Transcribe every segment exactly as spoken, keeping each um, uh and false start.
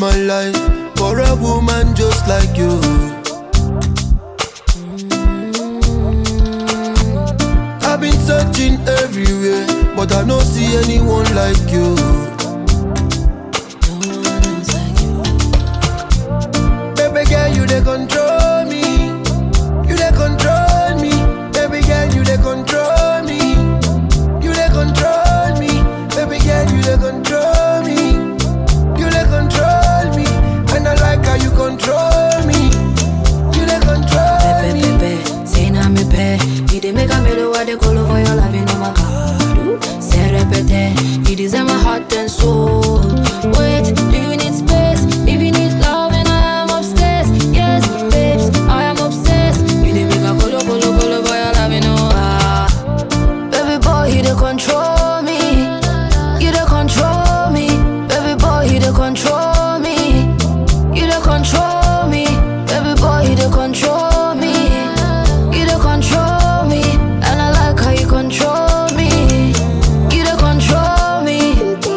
my life for a woman just like you. I've been searching everywhere, but I don't see anyone like you. Baby girl, you they control me. You they control me. Baby girl, you they control me. You they control me. Baby girl, you they control me. You they control me. And I like how you control me. You they control me. Pepe, pepe, say na me pe. You dey make a melody what they call over your love in my car. Say repete, it is in my heart and soul. Wait, do you need space? If you need love and I am upstairs. Yes, babes, I am obsessed. You dey make a colo colo colo over your love in my car. Baby boy, you dey control me. You dey control me. Baby boy, you dey control me. You dey control me. Baby boy, you dey control me. You dey control me. And I like how you control me. You dey control me.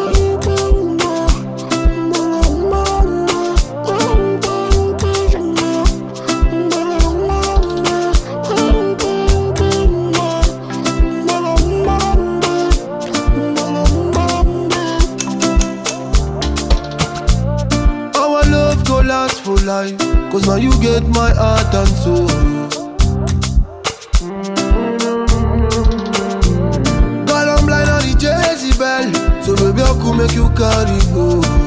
Our love go last for life, cause now you get my heart and soul. God, I'm blind on the Jezebel, so baby I could make you carry go.